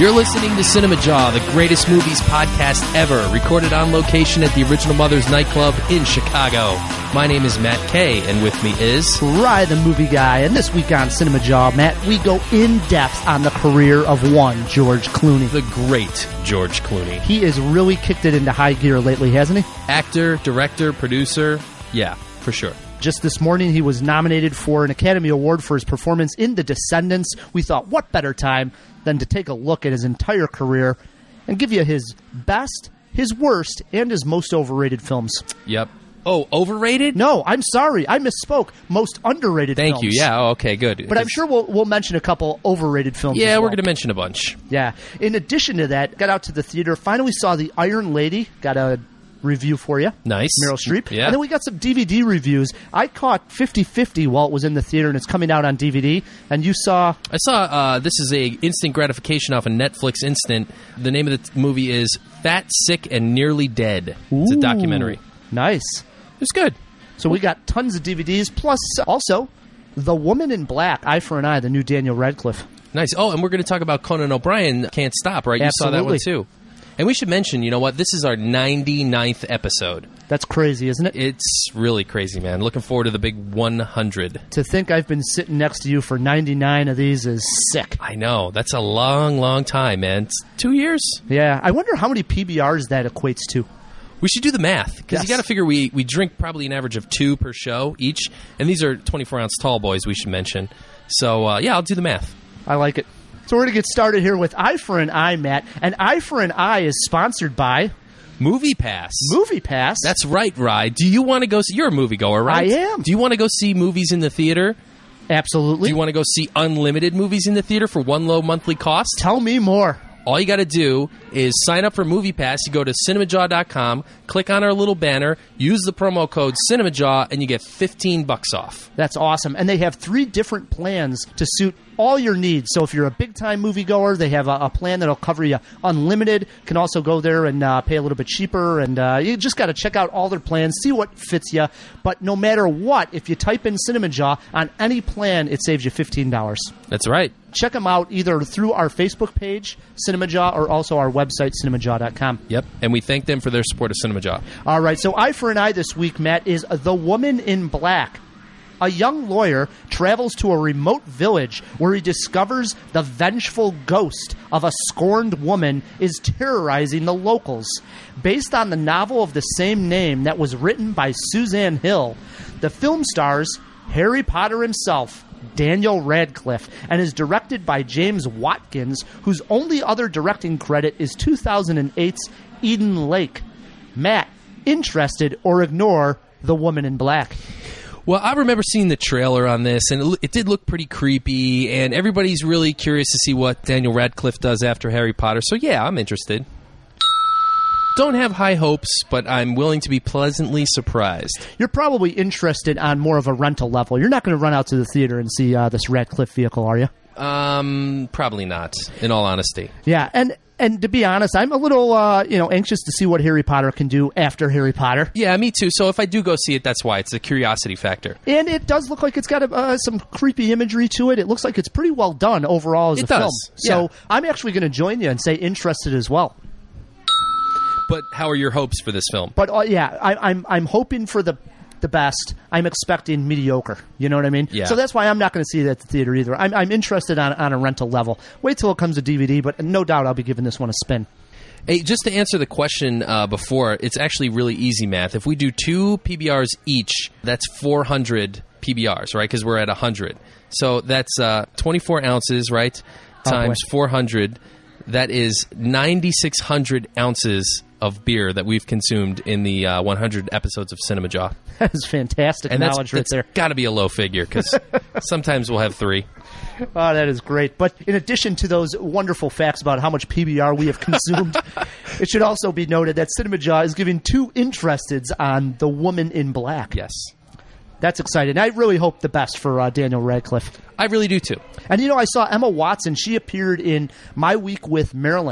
You're listening to Cinema Jaw, the greatest movies podcast ever, recorded on location at the Original Mothers nightclub in Chicago. My name is Matt Kay, and with me is... Rye, the movie guy. And this week on Cinema Jaw, Matt, we go in depth on the career of one George Clooney. The great George Clooney. He has really kicked it into high gear lately, hasn't he? Actor, director, producer, yeah, for sure. Just this morning, he was nominated for an Academy Award for his performance in The Descendants. We thought, what better time than to take a look at his entire career and give you his best, his worst, and his most overrated films. Yep. Oh, overrated? No, I'm sorry. I misspoke. Most underrated films. Thank you. Yeah, oh, okay, good. But I'm sure we'll mention a couple overrated films Yeah, as well. we're going to mention a bunch. Yeah. In addition to that, got out to the theater, finally saw The Iron Lady. Got a review for you. Nice. Meryl Streep. Yeah. And then we got some DVD reviews. I caught 50-50 while it was in the theater, and it's coming out on DVD. And you saw... I saw, this is a instant gratification off of Netflix Instant. The name of the movie is Fat, Sick, and Nearly Dead. It's a documentary. Nice. It's good. So we got tons of DVDs, plus also The Woman in Black, Eye for an Eye, the new Daniel Radcliffe. Nice. Oh, and we're going to talk about Conan O'Brien, Can't Stop, right? Absolutely. You saw that one, too. And we should mention, you know what? This is our 99th episode. That's crazy, isn't it? It's really crazy, man. Looking forward to the big 100. To think I've been sitting next to you for 99 of these is sick. I know. That's a long, long time, man. It's 2 years. Yeah. I wonder how many PBRs that equates to. We should do the math, because Yes. you got to figure we drink probably an average of 2 per show each, and these are 24-ounce tall boys, we should mention. So, yeah, I'll do the math. I like it. So we're going to get started here with Eye for an Eye, Matt. And Eye for an Eye is sponsored by... Movie Pass. Movie Pass. That's right, Rye. Do you want to go see... You're a moviegoer, right? I am. Do you want to go see movies in the theater? Absolutely. Do you want to go see unlimited movies in the theater for one low monthly cost? Tell me more. All you got to do is sign up for Movie Pass. You go to cinemajaw.com, click on our little banner, use the promo code CinemaJaw, and you get $15 off. That's awesome. And they have 3 different plans to suit all your needs. So if you're a big-time moviegoer, they have a plan that'll cover you unlimited. Can also go there and pay a little bit cheaper. And you just got to check out all their plans, see what fits you. But no matter what, if you type in CinemaJaw on any plan, it saves you $15. That's right. Check them out either through our Facebook page, CinemaJaw, or also our website, cinemajaw.com. Yep, and we thank them for their support of CinemaJaw. All right, so Eye for an Eye this week, Matt, is The Woman in Black. A young lawyer travels to a remote village where he discovers the vengeful ghost of a scorned woman is terrorizing the locals. Based on the novel of the same name that was written by Suzanne Hill, the film stars Harry Potter himself, Daniel Radcliffe, and is directed by James Watkins, whose only other directing credit is 2008's Eden Lake. Matt, interested or ignore The Woman in Black? Well, I remember seeing the trailer on this, and it did look pretty creepy, and everybody's really curious to see what Daniel Radcliffe does after Harry Potter, so yeah, I'm interested. Don't have high hopes, but I'm willing to be pleasantly surprised. You're probably interested on more of a rental level. You're not going to run out to the theater and see this Radcliffe vehicle, are you? Probably not, in all honesty. Yeah, and to be honest, I'm a little anxious to see what Harry Potter can do after Harry Potter. Yeah, me too. So if I do go see it, that's why. It's a curiosity factor. And it does look like it's got some creepy imagery to it. It looks like it's pretty well done overall as a film. So I'm actually going to join you and say interested as well. But how are your hopes for this film? But I'm hoping for the best. I'm expecting mediocre. You know what I mean? Yeah. So that's why I'm not going to see it at the theater either. I'm interested on a rental level. Wait till it comes to DVD, but no doubt I'll be giving this one a spin. Hey, just to answer the question before, it's actually really easy math. If we do 2 PBRs each, that's 400 PBRs, right? Because we're at 100. So that's 24 ounces, right? Times 400. That is 9,600 ounces of beer that we've consumed in the 100 episodes of Cinema Jaw. That is fantastic knowledge right there. Got to be a low figure, because sometimes we'll have 3. Oh, that is great. But in addition to those wonderful facts about how much PBR we have consumed, it should also be noted that Cinema Jaw is giving 2 interesteds on The Woman in Black. Yes. That's exciting. I really hope the best for Daniel Radcliffe. I really do, too. And, I saw Emma Watson. She appeared in My Week with Marilyn,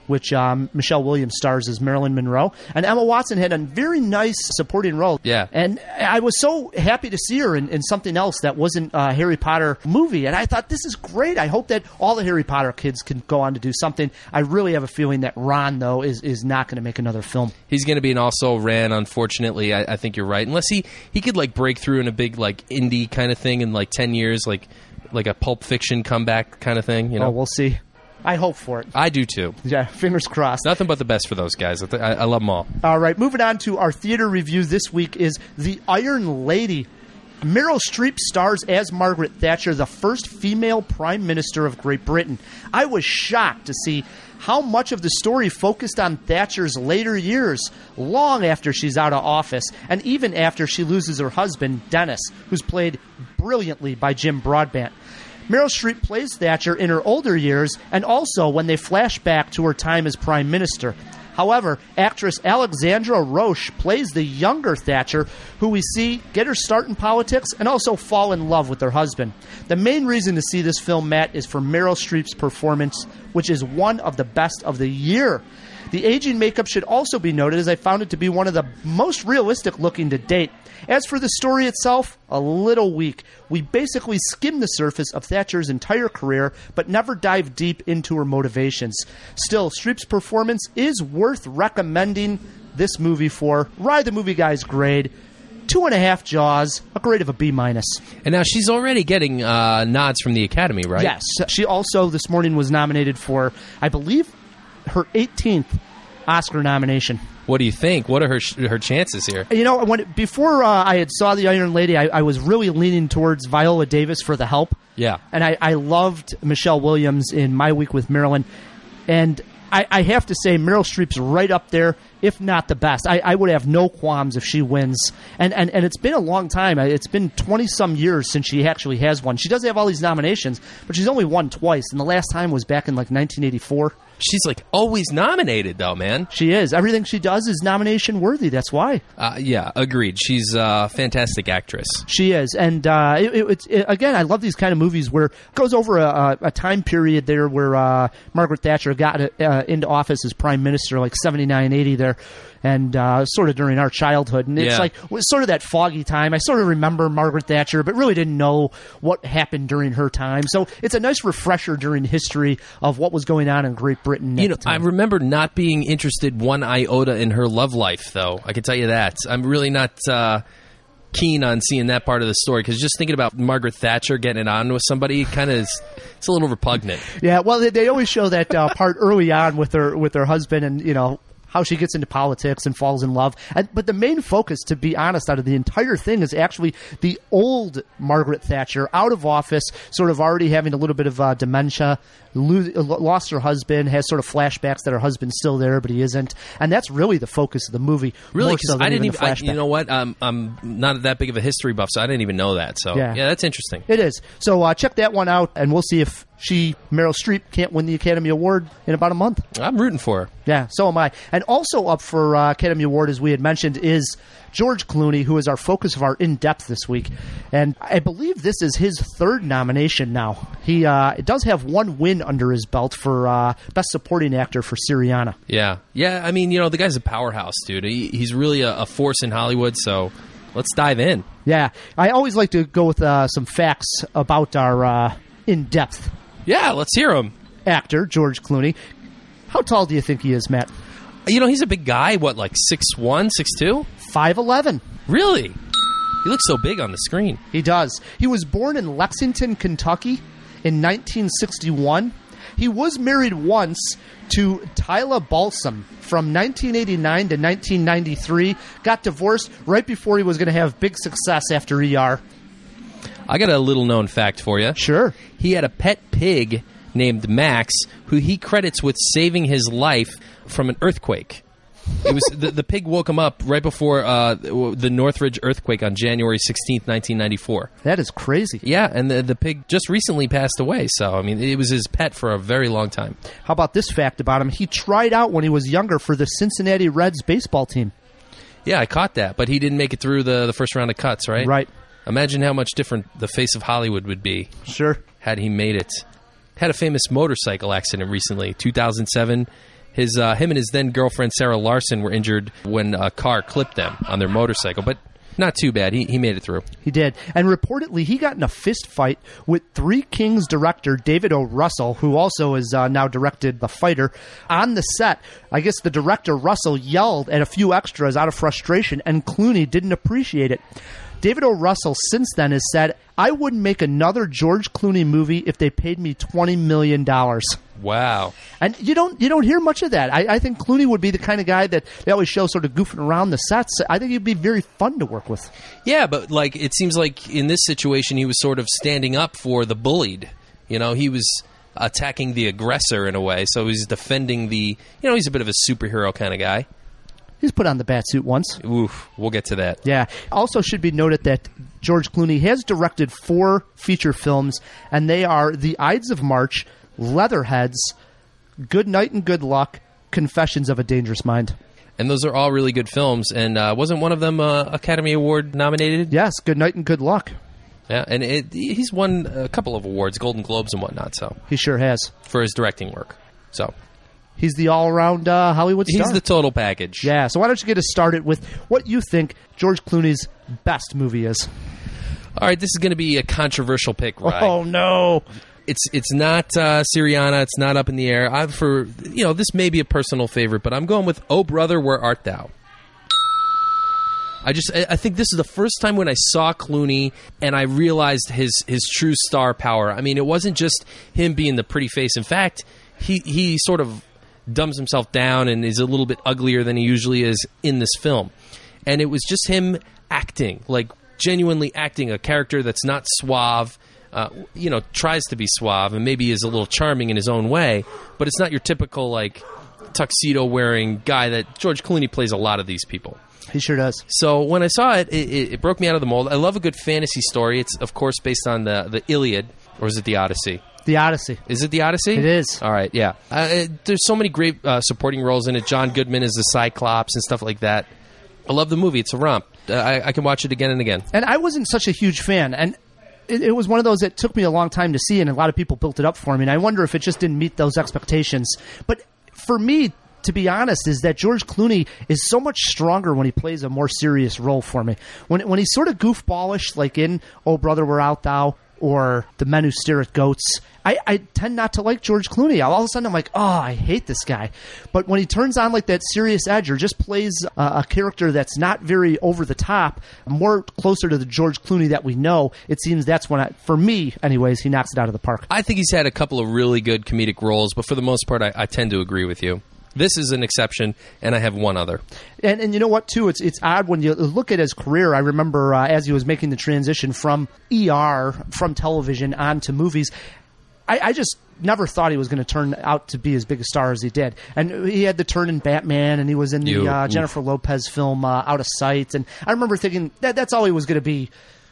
which Michelle Williams stars as Marilyn Monroe. And Emma Watson had a very nice supporting role. Yeah. And I was so happy to see her in something else that wasn't a Harry Potter movie. And I thought, this is great. I hope that all the Harry Potter kids can go on to do something. I really have a feeling that Ron, though, is not going to make another film. He's going to be an also ran, unfortunately. I think you're right. Unless he could like break through in a big like indie kind of thing in like 10 years, like a Pulp Fiction comeback kind of thing. You know, we'll see. I hope for it. I do too. Yeah, fingers crossed. Nothing but the best for those guys. I love them all. All right, moving on to our theater review this week is The Iron Lady. Meryl Streep stars as Margaret Thatcher, the first female Prime Minister of Great Britain. I was shocked to see how much of the story focused on Thatcher's later years, long after she's out of office, and even after she loses her husband, Dennis, who's played brilliantly by Jim Broadbent. Meryl Streep plays Thatcher in her older years and also when they flash back to her time as Prime Minister. However, actress Alexandra Roche plays the younger Thatcher, who we see get her start in politics and also fall in love with her husband. The main reason to see this film, Matt, is for Meryl Streep's performance, which is one of the best of the year. The aging makeup should also be noted, as I found it to be one of the most realistic looking to date. As for the story itself, a little weak. We basically skim the surface of Thatcher's entire career, but never dive deep into her motivations. Still, Streep's performance is worth recommending this movie for. Ride the movie guy's grade. 2.5 Jaws, a grade of a B-. And now she's already getting nods from the Academy, right? Yes. She also this morning was nominated for, I believe, her 18th Oscar nomination. What do you think? What are her chances here? You know, before I had saw The Iron Lady, I was really leaning towards Viola Davis for The Help. Yeah. And I loved Michelle Williams in My Week with Marilyn. And I have to say, Meryl Streep's right up there, if not the best. I would have no qualms if she wins. And it's been a long time. It's been 20-some years since she actually has won. She does have all these nominations, but she's only won twice. And the last time was back in, like, 1984. She's, like, always nominated, though, man. She is. Everything she does is nomination-worthy. That's why. Yeah, agreed. She's a fantastic actress. She is. And, again, I love these kind of movies where it goes over a time period there where Margaret Thatcher got into office as Prime Minister, like 79, 80 there, and sort of during our childhood. And it's like sort of that foggy time. I sort of remember Margaret Thatcher, but really didn't know what happened during her time. So it's a nice refresher during history of what was going on in Great Britain. You know, I remember not being interested one iota in her love life, though. I can tell you that. I'm really not keen on seeing that part of the story, because just thinking about Margaret Thatcher getting it on with somebody kind of it's a little repugnant. Yeah, well, they always show that part early on with her husband, and you know how she gets into politics and falls in love. But the main focus, to be honest, out of the entire thing is actually the old Margaret Thatcher, out of office, sort of already having a little bit of dementia, lost her husband, has sort of flashbacks that her husband's still there, but he isn't. And that's really the focus of the movie. Really? Because I didn't even, you know what? I'm not that big of a history buff, so I didn't even know that. So, yeah that's interesting. It is. So check that one out, and we'll see if Meryl Streep, can't win the Academy Award in about a month. I'm rooting for her. Yeah, so am I. And also up for Academy Award, as we had mentioned, is George Clooney, who is our focus of our In-Depth this week. And I believe this is his third nomination now. He does have one win under his belt for Best Supporting Actor for Syriana. Yeah. Yeah, I mean, you know, the guy's a powerhouse, dude. He's really a force in Hollywood, so let's dive in. Yeah. I always like to go with some facts about our In-Depth. Yeah, let's hear him. Actor, George Clooney. How tall do you think he is, Matt? You know, he's a big guy. What, like 6'1", 6'2"? 5'11". Really? He looks so big on the screen. He does. He was born in Lexington, Kentucky in 1961. He was married once to Tyla Balsam from 1989 to 1993. Got divorced right before he was going to have big success after ER. I got a little-known fact for you. Sure. He had a pet pig named Max, who he credits with saving his life from an earthquake. It was the pig woke him up right before the Northridge earthquake on January 16th, 1994. That is crazy. Yeah, and the pig just recently passed away. So, I mean, it was his pet for a very long time. How about this fact about him? He tried out when he was younger for the Cincinnati Reds baseball team. Yeah, I caught that, but he didn't make it through the first round of cuts, right? Right. Imagine how much different the face of Hollywood would be. Sure. Had he made it. Had a famous motorcycle accident recently, 2007. Him and his then girlfriend Sarah Larson were injured when a car clipped them on their motorcycle, but not too bad. He made it through. He did. And reportedly, he got in a fist fight with Three Kings director David O. Russell, who also has now directed The Fighter. On the set, I guess the director, Russell, yelled at a few extras out of frustration, and Clooney didn't appreciate it. David O. Russell since then has said, "I wouldn't make another George Clooney movie if they paid me $20 million. Wow. And you don't hear much of that. I think Clooney would be the kind of guy that they always show sort of goofing around the sets. I think he'd be very fun to work with. Yeah, but it seems like in this situation he was sort of standing up for the bullied. He was attacking the aggressor in a way, so he's defending he's a bit of a superhero kind of guy. He's put on the bat suit once. Oof, we'll get to that. Yeah. Also should be noted that George Clooney has directed 4 feature films, and they are The Ides of March, Leatherheads, Good Night and Good Luck, Confessions of a Dangerous Mind. And those are all really good films, and wasn't one of them Academy Award nominated? Yes, Good Night and Good Luck. Yeah, and he's won a couple of awards, Golden Globes and whatnot, so he sure has. For his directing work, so... He's the all-around Hollywood star. He's the total package. Yeah, so why don't you get us started with what you think George Clooney's best movie is? All right, this is going to be a controversial pick, right? Oh, no. It's not Syriana. It's not Up in the Air. This may be a personal favorite, but I'm going with Oh Brother, Where Art Thou? I think this is the first time when I saw Clooney and I realized his true star power. I mean, it wasn't just him being the pretty face. In fact, he sort of dumbs himself down and is a little bit uglier than he usually is in this film. And it was just him acting, genuinely acting a character that's not suave, tries to be suave and maybe is a little charming in his own way, but it's not your typical, tuxedo-wearing guy that George Clooney plays a lot of these people. He sure does. So when I saw it, it broke me out of the mold. I love a good fantasy story. It's, of course, based on the Iliad, or is it the Odyssey? The Odyssey. Is it the Odyssey? It is. All right, yeah. There's so many great supporting roles in it. John Goodman is the Cyclops and stuff like that. I love the movie. It's a romp. I can watch it again and again. And I wasn't such a huge fan, and it was one of those that took me a long time to see, and a lot of people built it up for me, and I wonder if it just didn't meet those expectations. But for me, to be honest, is that George Clooney is so much stronger when he plays a more serious role for me. When he's sort of goofballish, like in Oh Brother, Where Art Thou, or The Men Who Stare at Goats, I tend not to like George Clooney. All of a sudden I'm like, oh, I hate this guy. But when he turns on that serious edge or just plays a character that's not very over the top, more closer to the George Clooney that we know, it seems that's when, for me anyways, he knocks it out of the park. I think he's had a couple of really good comedic roles, but for the most part I tend to agree with you. This is an exception, and I have one other. And you know what, too? It's odd when you look at his career. I remember as he was making the transition from from television onto movies, I just never thought he was going to turn out to be as big a star as he did. And he had the turn in Batman, and he was in the Jennifer Lopez film Out of Sight. And I remember thinking that's all he was going to be.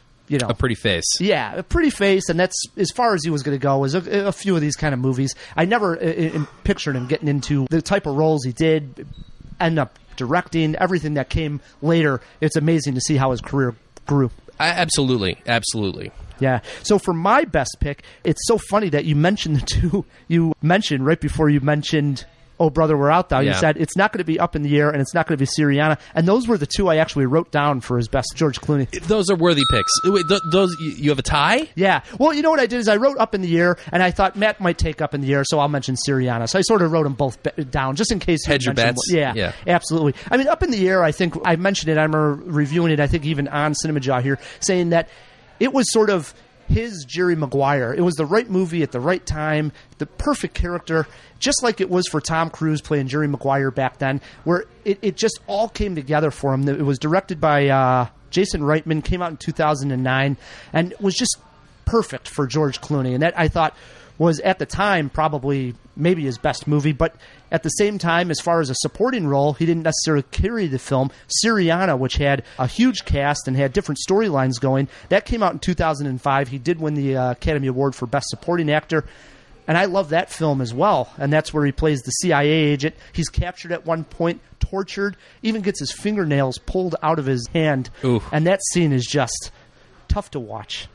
A pretty face. Yeah, a pretty face, and that's as far as he was going to go, was a few of these kind of movies. I never pictured him getting into the type of roles he did, end up directing, everything that came later. It's amazing to see how his career grew. Absolutely. Yeah. So for my best pick, it's so funny that you mentioned the two you mentioned right before you mentioned Oh Brother, Where Art Thou? You said it's not going to be Up in the Air and it's not going to be Syriana. And those were the two I actually wrote down for his best George Clooney. Those are worthy picks. Wait, those you have a tie? Yeah. Well, you know what I did is I wrote Up in the Air, and I thought Matt might take Up in the Air, so I'll mention Syriana. So I sort of wrote them both down just in case. Hedge your bets? Yeah, absolutely. I mean, Up in the Air, I think I mentioned it. I remember reviewing it, I think even on Cinema Jaw here, saying that it was sort of his Jerry Maguire. It was the right movie at the right time, the perfect character, just like it was for Tom Cruise playing Jerry Maguire back then, where it just all came together for him. It was directed by Jason Reitman, came out in 2009, and was just perfect for George Clooney. And that, I thought, was at the time probably maybe his best movie, but at the same time, as far as a supporting role, he didn't necessarily carry the film. Syriana, which had a huge cast and had different storylines going, that came out in 2005. He did win the Academy Award for Best Supporting Actor, and I love that film as well, and that's where he plays the CIA agent. He's captured at one point, tortured, even gets his fingernails pulled out of his hand, Oof. And that scene is just tough to watch.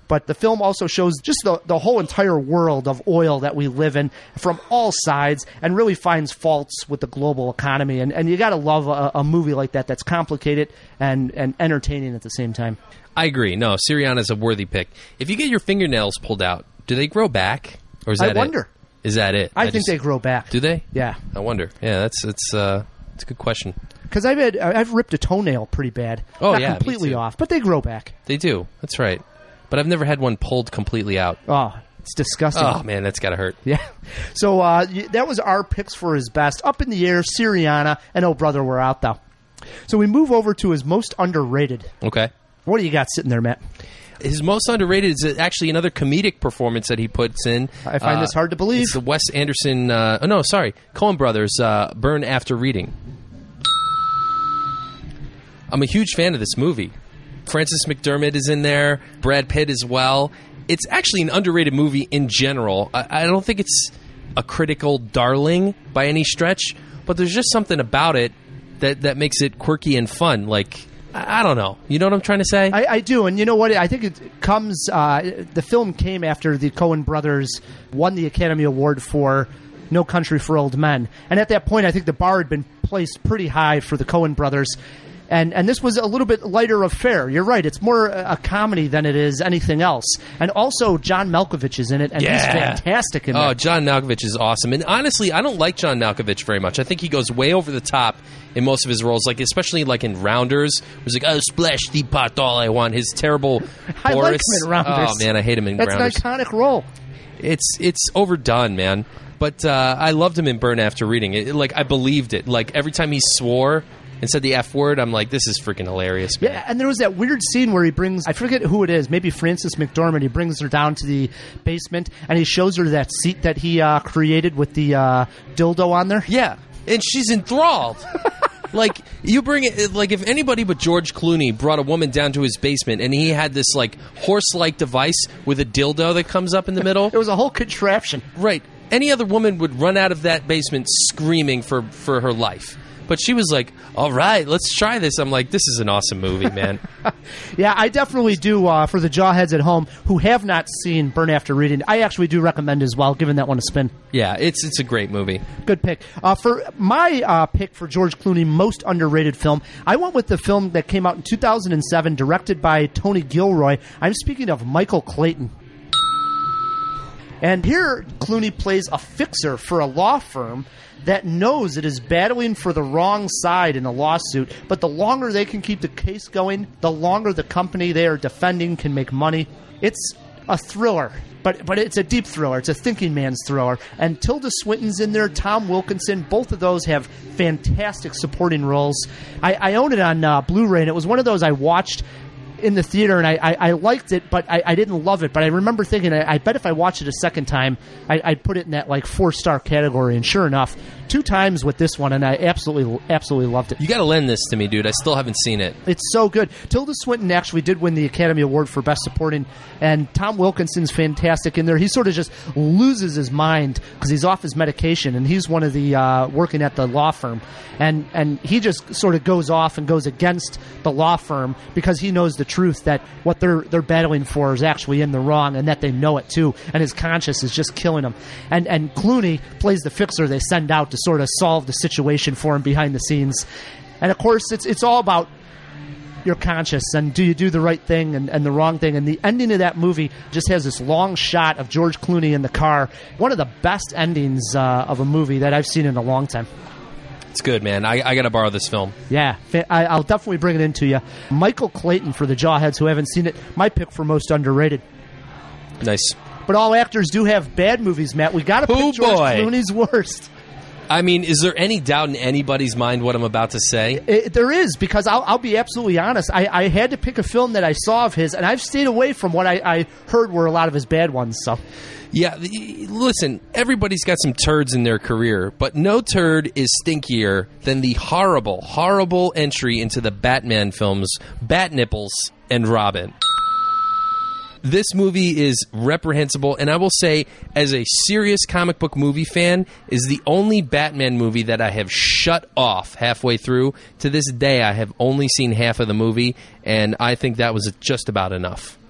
But the film also shows just the whole entire world of oil that we live in from all sides, and really finds faults with the global economy. And you got to love a movie like that that's complicated and entertaining at the same time. I agree. No, Syriana's a worthy pick. If you get your fingernails pulled out, do they grow back? Or is that I wonder. Is that it? I think they grow back. Do they? Yeah. I wonder. Yeah, it's a good question. Because I've ripped a toenail pretty bad. Oh, Not yeah, completely me too. off, but they grow back. They do. That's right. But I've never had one pulled completely out. Oh, it's disgusting. Oh, man, that's got to hurt. Yeah. So that was our picks for his best. Up in the air, Syriana, and Oh Brother, We're Out, though. So we move over to his most underrated. Okay. What do you got sitting there, Matt? His most underrated is actually another comedic performance that he puts in. I find this hard to believe. It's the Wes Anderson, Coen Brothers, Burn After Reading. I'm a huge fan of this movie. Frances McDermott is in there, Brad Pitt as well. It's actually an underrated movie in general. I don't think it's a critical darling by any stretch, but there's just something about it that makes it quirky and fun. Like, I don't know. You know what I'm trying to say? I do, and you know what? I think it comes... the film came after the Coen brothers won the Academy Award for No Country for Old Men. And at that point, I think the bar had been placed pretty high for the Coen brothers. And this was a little bit lighter of fare. You're right. It's more a comedy than it is anything else. And also, John Malkovich is in it, and he's fantastic in it. Oh, John Malkovich is awesome. And honestly, I don't like John Malkovich very much. I think he goes way over the top in most of his roles, like especially like in Rounders. It was like, oh, splash the pot, all I want. His terrible I Boris. like him in Rounders. Oh, man, I hate him in Rounders. That's an iconic role. It's overdone, man. But I loved him in Burn After Reading. Like, I believed it. Like, every time he swore and said the F word, I'm like, this is freaking hilarious, man. Yeah, and there was that weird scene where he brings, I forget who it is, maybe Frances McDormand. He brings her down to the basement, and he shows her that seat that he created with the dildo on there. Yeah, and she's enthralled. Like, you bring it, like, if anybody but George Clooney brought a woman down to his basement and he had this, like, horse-like device with a dildo that comes up in the middle. It was a whole contraption. Right. Any other woman would run out of that basement screaming for her life. But she was like, all right, let's try this. I'm like, this is an awesome movie, man. Yeah, I definitely do, for the jawheads at home who have not seen Burn After Reading. I actually do recommend as well, giving that one a spin. Yeah, it's a great movie. Good pick. For my pick for George Clooney, most underrated film, I went with the film that came out in 2007, directed by Tony Gilroy. I'm speaking of Michael Clayton. And here, Clooney plays a fixer for a law firm that knows it is battling for the wrong side in a lawsuit, but the longer they can keep the case going, the longer the company they are defending can make money. It's a thriller, but it's a deep thriller. It's a thinking man's thriller. And Tilda Swinton's in there, Tom Wilkinson, both of those have fantastic supporting roles. I own it on Blu-ray, and it was one of those I watched in the theater, and I liked it, but I didn't love it. But I remember thinking, I bet if I watched it a second time, I'd put it in that like 4-star category. And sure enough, 2 times with this one, and I absolutely loved it. You got to lend this to me, dude. I still haven't seen it. It's so good. Tilda Swinton actually did win the Academy Award for Best Supporting, and Tom Wilkinson's fantastic in there. He sort of just loses his mind because he's off his medication, and he's one of the working at the law firm, and he just sort of goes off and goes against the law firm because he knows the truth that what they're battling for is actually in the wrong, and that they know it too, and his conscience is just killing him. And Clooney plays the fixer they send out to sort of solve the situation for him behind the scenes. And of course, it's all about your conscience and do you do the right thing and the wrong thing. And the ending of that movie just has this long shot of George Clooney in the car. One of the best endings of a movie that I've seen in a long time. It's good, man. I got to borrow this film. Yeah, I'll definitely bring it into you. Michael Clayton, for the jawheads who haven't seen it, my pick for most underrated. Nice. But all actors do have bad movies, Matt. We got to pick George Clooney's worst. I mean, is there any doubt in anybody's mind what I'm about to say? There is, because I'll be absolutely honest. I had to pick a film that I saw of his, and I've stayed away from what I heard were a lot of his bad ones. So, yeah, listen, everybody's got some turds in their career, but no turd is stinkier than the horrible, horrible entry into the Batman films, Bat Nipples and Robin. This movie is reprehensible, and I will say, as a serious comic book movie fan, is the only Batman movie that I have shut off halfway through. To this day, I have only seen half of the movie, and I think that was just about enough.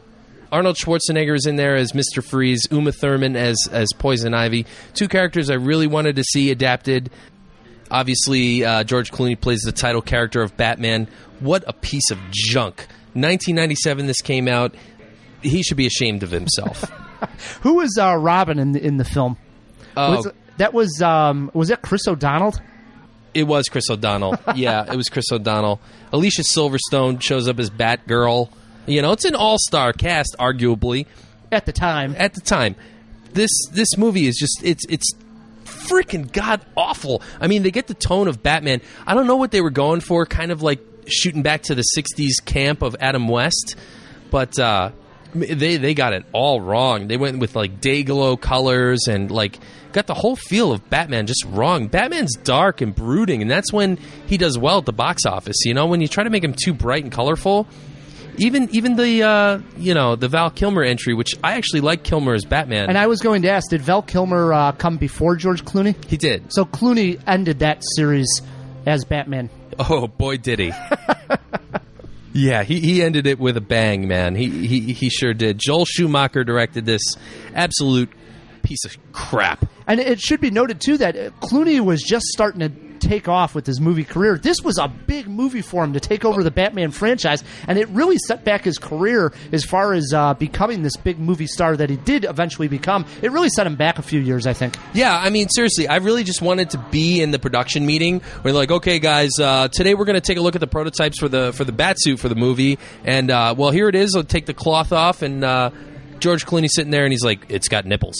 Arnold Schwarzenegger is in there as Mr. Freeze, Uma Thurman as Poison Ivy. Two characters I really wanted to see adapted. Obviously, George Clooney plays the title character of Batman. What a piece of junk. 1997 this came out. He should be ashamed of himself. Who was Robin in the film? Was that Chris O'Donnell? It was Chris O'Donnell. Yeah, it was Chris O'Donnell. Alicia Silverstone shows up as Batgirl. You know, it's an all-star cast, arguably. At the time. This movie is just, it's freaking god-awful. I mean, they get the tone of Batman. I don't know what they were going for, kind of like shooting back to the 60s camp of Adam West. But they got it all wrong. They went with, like, day-glow colors and, like, got the whole feel of Batman just wrong. Batman's dark and brooding, and that's when he does well at the box office. You know, when you try to make him too bright and colorful... Even the Val Kilmer entry, which I actually like Kilmer as Batman. And I was going to ask, did Val Kilmer come before George Clooney? He did. So Clooney ended that series as Batman. Oh, boy, did he. Yeah, he ended it with a bang, man. He sure did. Joel Schumacher directed this absolute piece of crap. And it should be noted, too, that Clooney was just starting to take off with his movie career. This was a big movie for him to take over the Batman franchise, and it really set back his career as far as becoming this big movie star that he did eventually become. It really set him back a few years, I think. Yeah, I mean, seriously, I really just wanted to be in the production meeting where they're like, okay, guys, today we're going to take a look at the prototypes for the Batsuit for the movie, and, well, here it is. I'll take the cloth off, and George Clooney sitting there, and he's like, it's got nipples.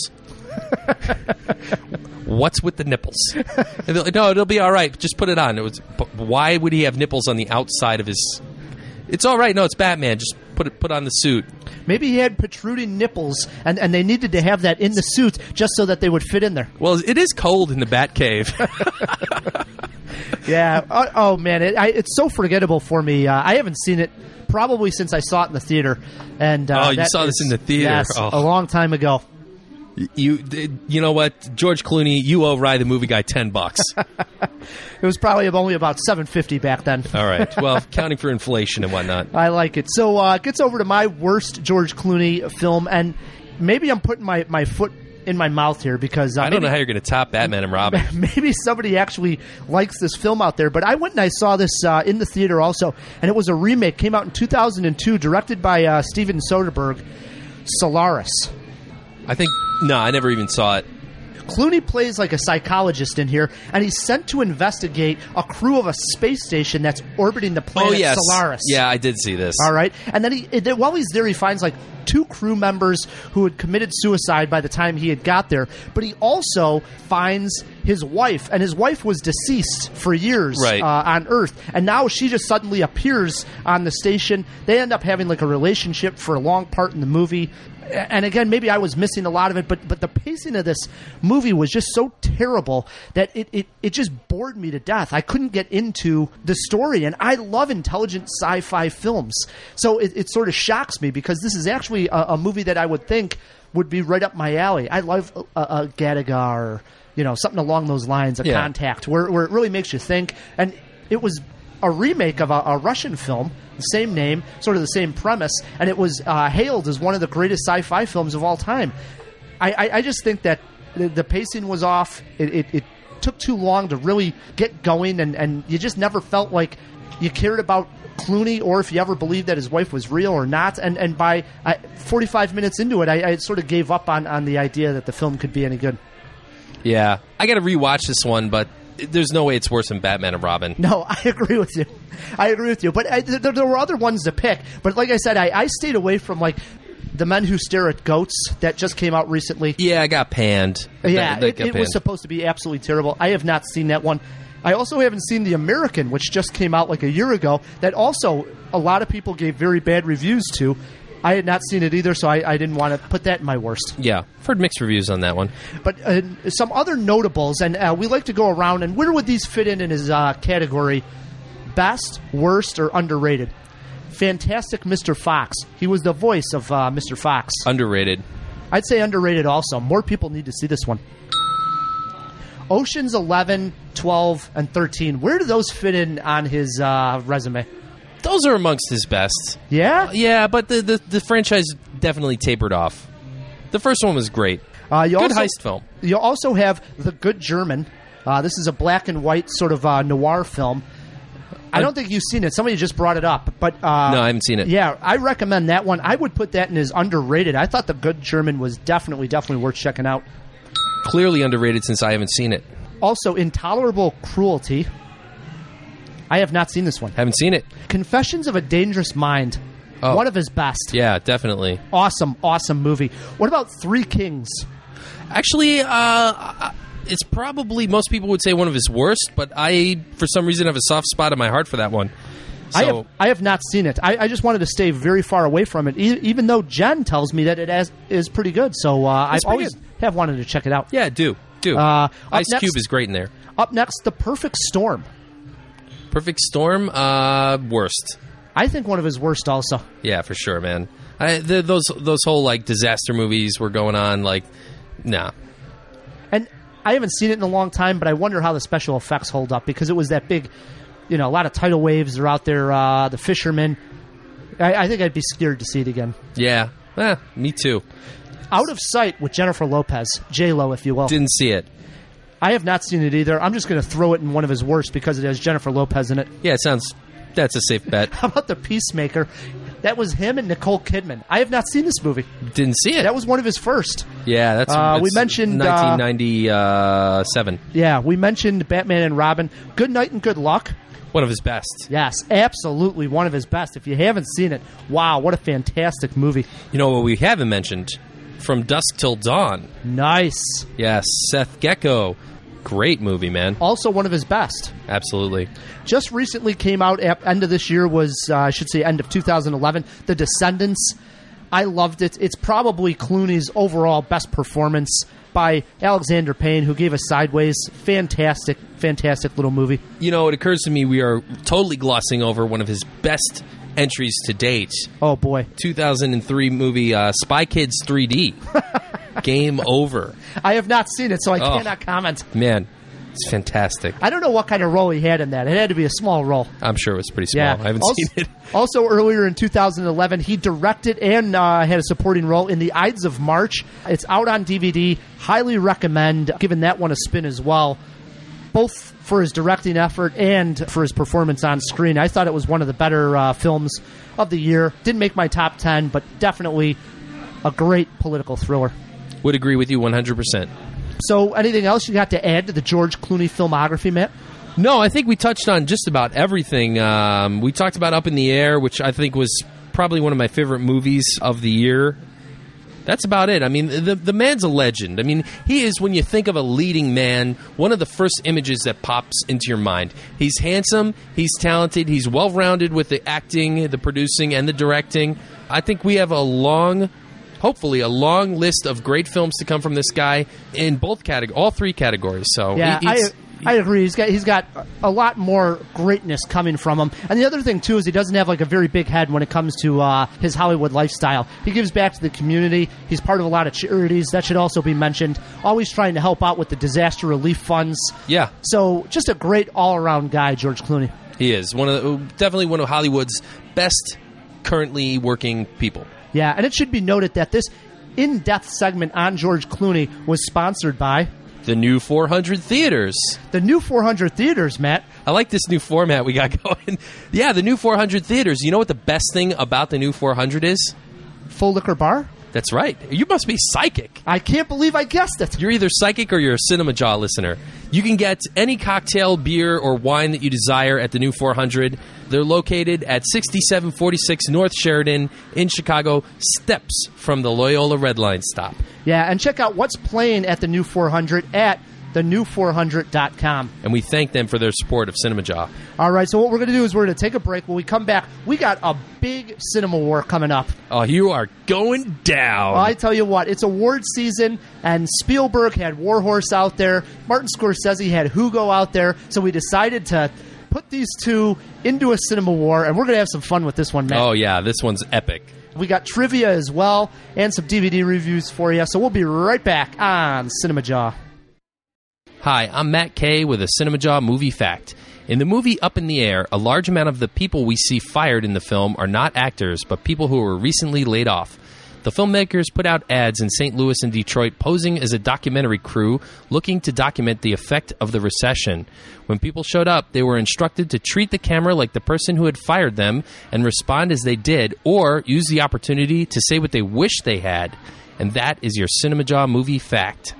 What's with the nipples? And they're like, no, it'll be all right. Just put it on. Why would he have nipples on the outside of his... It's all right. No, it's Batman. Just put on the suit. Maybe he had protruding nipples, and they needed to have that in the suit just so that they would fit in there. Well, it is cold in the Batcave. Yeah. Oh, man. It's so forgettable for me. I haven't seen it probably since I saw it in the theater. And you saw this in the theater? Yes, a long time ago. You know what, George Clooney, you owe Rye the movie guy $10. It was probably only about $7.50 back then. All right. Well, counting for inflation and whatnot. I like it. So it gets over to my worst George Clooney film, and maybe I'm putting my foot in my mouth here because I don't know how you're going to top Batman and Robin. Maybe somebody actually likes this film out there, but I went and I saw this in the theater also, and it was a remake. Came out in 2002, directed by Steven Soderbergh. Solaris. I never even saw it. Clooney plays like a psychologist in here, and he's sent to investigate a crew of a space station that's orbiting the planet Solaris. Yeah, I did see this. All right. And then while he's there, he finds like 2 crew members who had committed suicide by the time he had got there. But he also finds his wife, and his wife was deceased for years on Earth. And now she just suddenly appears on the station. They end up having like a relationship for a long part in the movie. And again, maybe I was missing a lot of it, but the pacing of this movie was just so terrible that it just bored me to death. I couldn't get into the story, and I love intelligent sci-fi films. So it sort of shocks me because this is actually a movie that I would think would be right up my alley. I love a Gattaca or something along those lines, Contact, where it really makes you think. And it was a remake of a Russian film, the same name, sort of the same premise, and it was hailed as one of the greatest sci-fi films of all time. I just think that the pacing was off. It took too long to really get going, and you just never felt like you cared about Clooney or if you ever believed that his wife was real or not. And by 45 minutes into it, I sort of gave up on the idea that the film could be any good. Yeah. I got to rewatch this one, but there's no way it's worse than Batman and Robin. No, I agree with you. But there were other ones to pick. But like I said, I stayed away from like The Men Who Stare at Goats that just came out recently. Yeah, I got panned. Yeah, it was supposed to be absolutely terrible. I have not seen that one. I also haven't seen The American, which just came out like a year ago, that also a lot of people gave very bad reviews to. I had not seen it either, so I didn't want to put that in my worst. Yeah, I've heard mixed reviews on that one. But some other notables, and we like to go around, and where would these fit in his category? Best, worst, or underrated? Fantastic Mr. Fox. He was the voice of Mr. Fox. Underrated. I'd say underrated also. More people need to see this one. Oceans 11, 12, and 13. Where do those fit in on his resume? Those are amongst his best. Yeah? Yeah, but the franchise definitely tapered off. The first one was great. Good heist film. You also have The Good German. This is a black and white sort of noir film. I don't think you've seen it. Somebody just brought it up. But no, I haven't seen it. Yeah, I recommend that one. I would put that in as underrated. I thought The Good German was definitely worth checking out. Clearly underrated since I haven't seen it. Also, Intolerable Cruelty. I have not seen this one. Haven't seen it. Confessions of a Dangerous Mind. Oh. One of his best. Yeah, definitely. Awesome movie. What about Three Kings? Actually, it's probably, most people would say, one of his worst, but I, for some reason, have a soft spot in my heart for that one. So, I have not seen it. I just wanted to stay very far away from it, even though Jen tells me that it is pretty good. So I always have wanted to check it out. Yeah, do. Ice Cube is great in there. Up next, The Perfect Storm. Perfect Storm, worst. I think one of his worst also. Yeah, for sure, man. Those whole, like, disaster movies were going on, like, nah. And I haven't seen it in a long time, but I wonder how the special effects hold up, because it was that big, a lot of tidal waves are out there, the fishermen. I think I'd be scared to see it again. Yeah, me too. Out of Sight with Jennifer Lopez, J-Lo, if you will. Didn't see it. I have not seen it either. I'm just going to throw it in one of his worst because it has Jennifer Lopez in it. Yeah, that's a safe bet. How about The Peacemaker? That was him and Nicole Kidman. I have not seen this movie. Didn't see it. That was one of his first. Yeah, that's we mentioned 1997. Yeah, we mentioned Batman and Robin. Good Night and Good Luck. One of his best. Yes, absolutely one of his best. If you haven't seen it, wow, what a fantastic movie. You know what we haven't mentioned? From Dusk Till Dawn. Nice. Yes, Seth Gecko. Great movie, man. Also one of his best. Absolutely. Just recently came out at end of this year was, I should say end of 2011, The Descendants. I loved it. It's probably Clooney's overall best performance by Alexander Payne, who gave us Sideways. Fantastic little movie. You know, it occurs to me we are totally glossing over one of his best entries to date. Oh, boy. 2003 movie Spy Kids 3D. Game over. I have not seen it, so I cannot comment. Man, it's fantastic. I don't know what kind of role he had in that. It had to be a small role. I'm sure it was pretty small. Yeah. I haven't seen it. Also, earlier in 2011, he directed and had a supporting role in The Ides of March. It's out on DVD. Highly recommend giving that one a spin as well, both for his directing effort and for his performance on screen. I thought it was one of the better films of the year. Didn't make my top 10, but definitely a great political thriller. Would agree with you 100%. So, anything else you got to add to the George Clooney filmography, Matt? No, I think we touched on just about everything. We talked about Up in the Air, which I think was probably one of my favorite movies of the year. That's about it. I mean, the man's a legend. I mean, he is, when you think of a leading man, one of the first images that pops into your mind. He's handsome, he's talented, he's well-rounded with the acting, the producing, and the directing. I think we have hopefully a long list of great films to come from this guy in all three categories. So yeah, I agree. He's got a lot more greatness coming from him. And the other thing too is he doesn't have like a very big head when it comes to his Hollywood lifestyle. He gives back to the community. He's part of a lot of charities. That should also be mentioned. Always trying to help out with the disaster relief funds. Yeah. So just a great all-around guy, George Clooney. He is definitely one of Hollywood's best currently working people. Yeah, and it should be noted that this in-depth segment on George Clooney was sponsored by the New 400 Theaters. The New 400 Theaters, Matt. I like this new format we got going. Yeah, the New 400 Theaters. You know what the best thing about the New 400 is? Full liquor bar? That's right. You must be psychic. I can't believe I guessed it. You're either psychic or you're a Cinema Jaw listener. You can get any cocktail, beer, or wine that you desire at the New 400. They're located at 6746 North Sheridan in Chicago, steps from the Loyola Red Line stop. Yeah, and check out what's playing at the New 400 at thenew400.com. And we thank them for their support of Cinema Jaw. All right, so what we're going to do is we're going to take a break. When we come back, we got a big cinema war coming up. Oh, you are going down. Well, I tell you what, it's award season, and Spielberg had War Horse out there. Martin Scorsese had Hugo out there. So we decided to put these two into a cinema war, and we're going to have some fun with this one, Matt. Oh, yeah, this one's epic. We got trivia as well and some DVD reviews for you. So we'll be right back on Cinema Jaw. Hi, I'm Matt Kay with a Cinema Jaw movie fact. In the movie Up in the Air, a large amount of the people we see fired in the film are not actors, but people who were recently laid off. The filmmakers put out ads in St. Louis and Detroit posing as a documentary crew looking to document the effect of the recession. When people showed up, they were instructed to treat the camera like the person who had fired them and respond as they did, or use the opportunity to say what they wish they had. And that is your Cinema Jaw movie fact.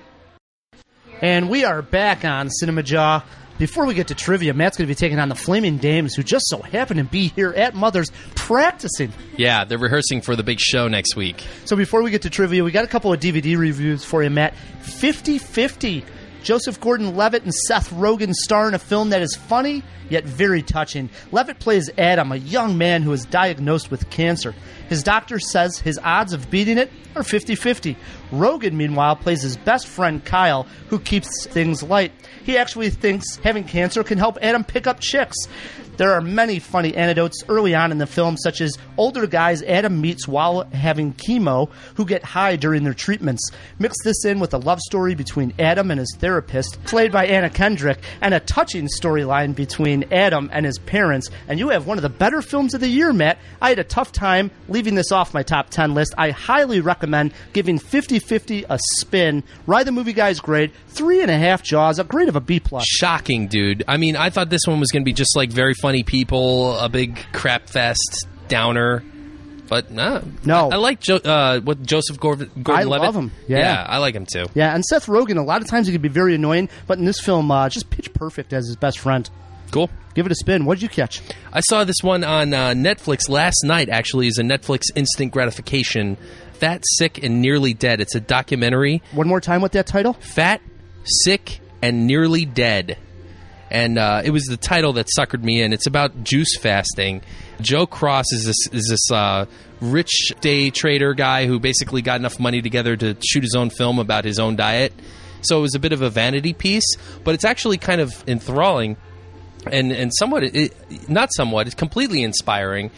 And we are back on Cinema Jaw. Before we get to trivia, Matt's going to be taking on the Flaming Dames, who just so happen to be here at Mother's practicing. Yeah, they're rehearsing for the big show next week. So before we get to trivia, we got a couple of DVD reviews for you, Matt. 50-50. Joseph Gordon-Levitt and Seth Rogen star in a film that is funny, yet very touching. Levitt plays Adam, a young man who is diagnosed with cancer. His doctor says his odds of beating it are 50-50. Rogen, meanwhile, plays his best friend Kyle, who keeps things light. He actually thinks having cancer can help Adam pick up chicks. There are many funny anecdotes early on in the film, such as older guys Adam meets while having chemo who get high during their treatments. Mix this in with a love story between Adam and his therapist, played by Anna Kendrick, and a touching storyline between Adam and his parents, and you have one of the better films of the year, Matt. I had a tough time leaving this off my top 10 list. I highly recommend giving 50-50 a spin. Ride the Movie Guy's grade, 3.5 Jaws, a grade of a B+. Shocking, dude. I mean, I thought this one was going to be just like very funny people, a big crap fest downer. But no. I like Joseph Gordon-Levitt. I love him. Yeah, I like him too. Yeah, and Seth Rogen, a lot of times he can be very annoying, but in this film, just pitch perfect as his best friend. Cool. Give it a spin. What did you catch? I saw this one on Netflix last night, actually, is a Netflix instant gratification. Fat, Sick, and Nearly Dead. It's a documentary. One more time with that title? Fat, Sick, and Nearly Dead. And it was the title that suckered me in. It's about juice fasting. Joe Cross is this rich day trader guy who basically got enough money together to shoot his own film about his own diet. So it was a bit of a vanity piece, but it's actually kind of enthralling and somewhat, it's completely inspiring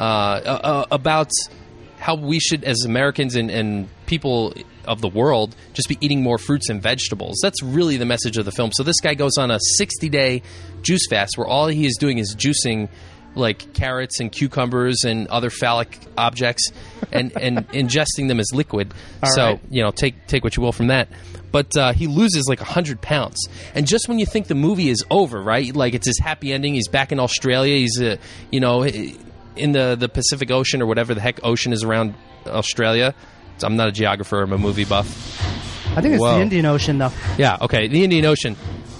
about how we should, as Americans and people of the world, just be eating more fruits and vegetables. That's really the message of the film. So this guy goes on a 60-day juice fast where all he is doing is juicing like carrots and cucumbers and other phallic objects and ingesting them as liquid. Right. Take what you will from that. But he loses like 100 pounds. And just when you think the movie is over, right? Like it's his happy ending. He's back in Australia. He's, in the Pacific Ocean or whatever the heck ocean is around Australia. So I'm not a geographer. I'm a movie buff. I think it's the Indian Ocean, though. Yeah, okay. The Indian Ocean.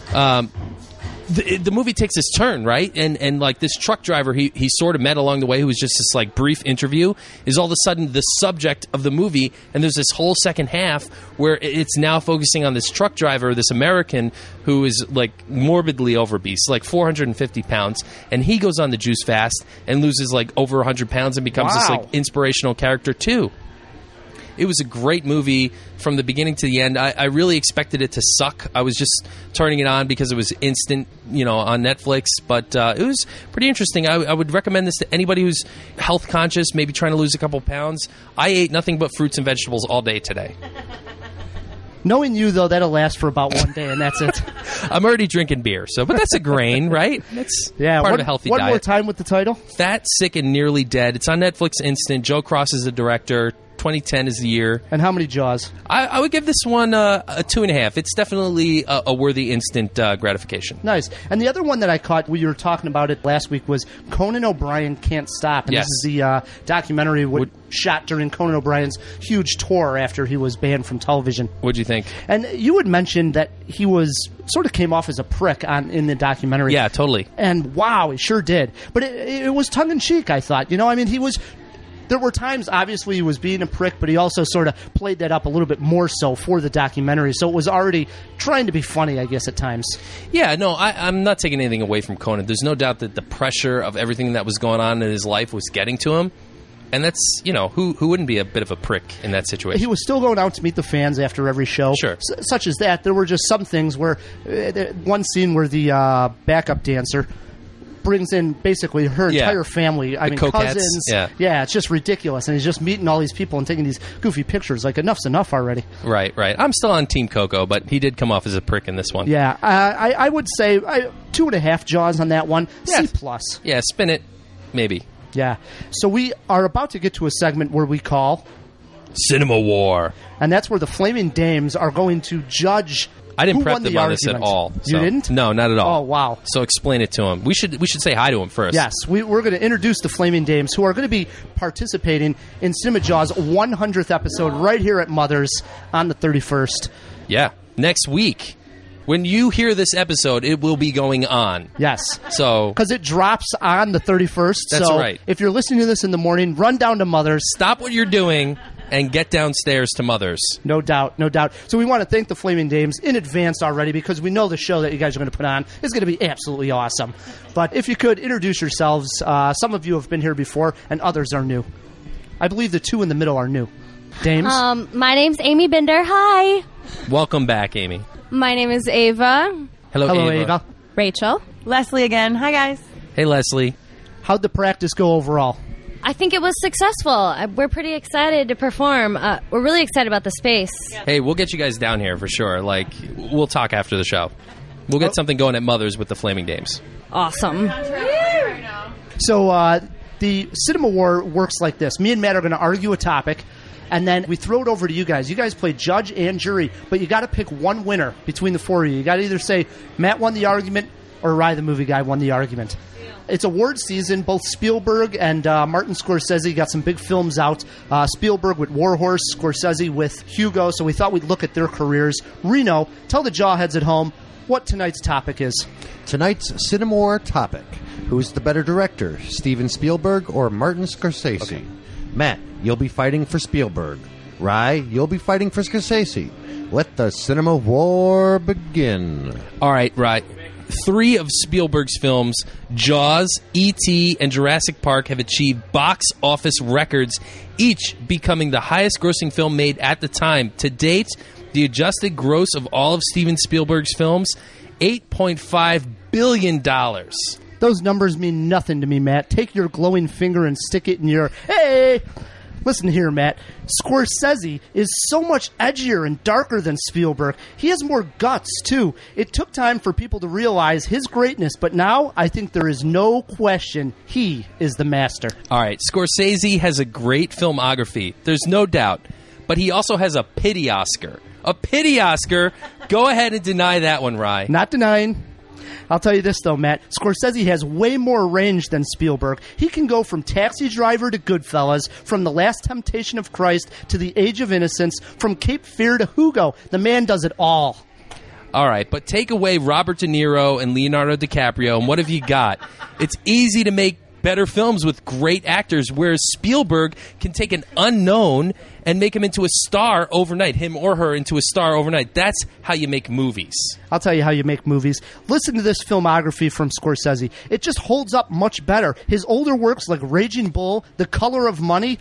The movie takes its turn, right? And like this truck driver he sort of met along the way, who was just this like brief interview, is all of a sudden the subject of the movie, and there's this whole second half where it's now focusing on this truck driver, this American who is like morbidly obese, like 450 pounds, and he goes on the juice fast and loses like over 100 pounds and becomes this like inspirational character too. It was a great movie from the beginning to the end. I really expected it to suck. I was just turning it on because it was instant, on Netflix. But it was pretty interesting. I would recommend this to anybody who's health conscious, maybe trying to lose a couple pounds. I ate nothing but fruits and vegetables all day today. Knowing you, though, that'll last for about one day, and that's it. I'm already drinking beer, but that's a grain, right? That's part of a healthy diet. One more time with the title. Fat, Sick, and Nearly Dead. It's on Netflix Instant. Joe Cross is the director. 2010 is the year. And how many Jaws? I would give this one a 2.5. It's definitely a worthy instant gratification. Nice. And the other one that I caught, we were talking about it last week, was Conan O'Brien Can't Stop. And yes. This is the documentary shot during Conan O'Brien's huge tour after he was banned from television. What'd you think? And you had mentioned that he was sort of came off as a prick in the documentary. Yeah, totally. And wow, he sure did. But it was tongue-in-cheek, I thought. He was... There were times, obviously, he was being a prick, but he also sort of played that up a little bit more so for the documentary. So it was already trying to be funny, I guess, at times. Yeah, no, I'm not taking anything away from Conan. There's no doubt that the pressure of everything that was going on in his life was getting to him. And that's, who wouldn't be a bit of a prick in that situation? He was still going out to meet the fans after every show. Sure. Such as that. There were just some things where, one scene where the backup dancer brings in basically her entire family. I mean, cousins. Yeah, it's just ridiculous. And he's just meeting all these people and taking these goofy pictures. Like, enough's enough already. Right. I'm still on Team Coco, but he did come off as a prick in this one. Yeah, I would say 2.5 Jaws on that one. Yeah. C+. Yeah, spin it. Maybe. Yeah. So we are about to get to a segment where we call Cinema War. And that's where the Flaming Dames are going to judge. I didn't who prep won them the on this at argument. all. You didn't? No, not at all. Oh, wow. So explain it to him. We should say hi to him first. Yes, we're going to introduce the Flaming Dames, who are going to be participating in Cinema Jaw's 100th episode right here at Mother's on the 31st. Yeah. Next week. When you hear this episode, it will be going on. Yes. So because it drops on the 31st. That's so right. If you're listening to this in the morning, run down to Mother's. stop what you're doing and get downstairs to Mother's. No doubt, no doubt. So we want to thank the Flaming Dames in advance already because we know the show that you guys are going to put on is going to be absolutely awesome. But if you could introduce yourselves, some of you have been here before and others are new. I believe the two in the middle are new. Dames? My name's Amy Binder. Hi. Welcome back, Amy. My name is Ava. Hello, Ava. Rachel. Leslie again. Hi, guys. Hey, Leslie. How'd the practice go overall? I think it was successful. We're pretty excited to perform. We're really excited about the space. Hey, we'll get you guys down here for sure. Like, we'll talk after the show. We'll get something going at Mother's with the Flaming Dames. Awesome. So the Cinema War works like this. Me and Matt are going to argue a topic, and then we throw it over to you guys. You guys play judge and jury, but you got to pick one winner between the four of you. You got to either say Matt won the argument or Rye the movie guy won the argument. It's award season. Both Spielberg and Martin Scorsese got some big films out. Spielberg with War Horse, Scorsese with Hugo, so we thought we'd look at their careers. Reno, tell the Jawheads at home what tonight's topic is. Tonight's Cinema War topic. Who's the better director, Steven Spielberg or Martin Scorsese? Okay. Matt, you'll be fighting for Spielberg. Rye, you'll be fighting for Scorsese. Let the Cinema War begin. All right, right. 3 of Spielberg's films, Jaws, E.T., and Jurassic Park, have achieved box office records, each becoming the highest-grossing film made at the time. To date, the adjusted gross of all of Steven Spielberg's films, $8.5 billion. Those numbers mean nothing to me, Matt. Take your glowing finger and stick it in your... Hey! Listen here, Matt. Scorsese is so much edgier and darker than Spielberg. He has more guts, too. It took time for people to realize his greatness, but now I think there is no question he is the master. All right, Scorsese has a great filmography. There's no doubt. But he also has a pity Oscar. A pity Oscar? Go ahead and deny that one, Rye. Not denying. I'll tell you this, though, Matt. Scorsese has way more range than Spielberg. He can go from Taxi Driver to Goodfellas, from The Last Temptation of Christ to The Age of Innocence, from Cape Fear to Hugo. The man does it all. All right, but take away Robert De Niro and Leonardo DiCaprio, and what have you got? It's easy to make better films with great actors, whereas Spielberg can take an unknown and make him into a star overnight, him or her into a star overnight. That's how you make movies. I'll tell you how you make movies. Listen to this filmography from Scorsese. It just holds up much better. His older works like Raging Bull, The Color of Money,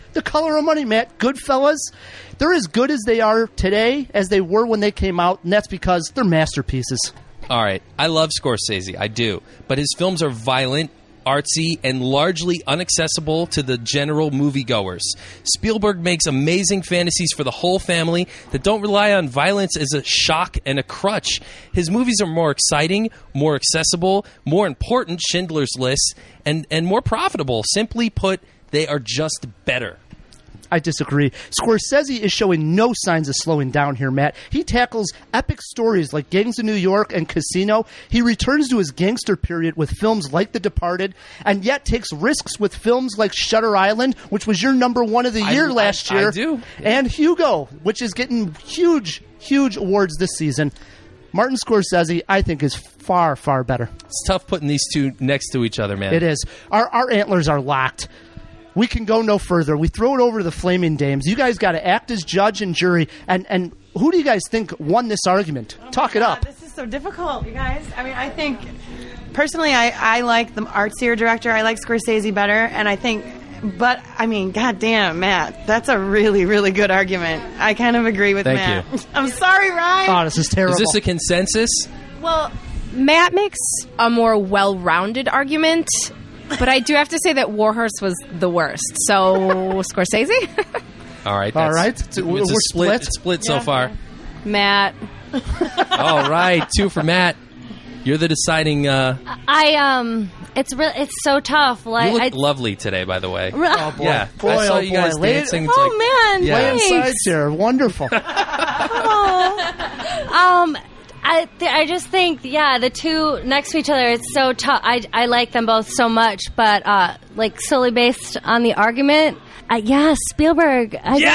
Matt, Goodfellas, they're as good as they are today as they were when they came out, and that's because they're masterpieces. All right, I love Scorsese, I do, but his films are violent, artsy, and largely inaccessible to the general moviegoers. Spielberg makes amazing fantasies for the whole family that don't rely on violence as a shock and a crutch. His movies are more exciting, more accessible, more important, Schindler's List, and more profitable. Simply put, they are just better. I disagree. Scorsese is showing no signs of slowing down here, Matt. He tackles epic stories like Gangs of New York and Casino. He returns to his gangster period with films like The Departed, and yet takes risks with films like Shutter Island, which was your number one of the year last year. I do. And Hugo, which is getting huge, huge awards this season. Martin Scorsese, I think, is far, far better. It's tough putting these two next to each other, man. It is. Our antlers are locked. We can go no further. We throw it over to the Flaming Dames. You guys got to act as judge and jury. And who do you guys think won this argument? Talk it up. This is so difficult, you guys. I mean, I think, personally, I like the artsier director. I like Scorsese better. And I think, but, I mean, goddamn, Matt, that's a really, really good argument. I kind of agree with Matt. Thank you. I'm sorry, Ryan. Oh, this is terrible. Is this a consensus? Well, Matt makes a more well-rounded argument, but I do have to say that War Horse was the worst. So, Scorsese? All All right. right. We're split. It's split so far. Matt. All right. 2 for Matt. You're the deciding... I It's so tough. Like, You look lovely today, by the way. Oh, boy. Yeah, Boy, I saw oh, you guys boy. dancing. It's Oh, man. Yeah. Playing Thanks. sides here. Wonderful. I just think, the two next to each other, it's so tough. I like them both so much, but like solely based on the argument, Spielberg.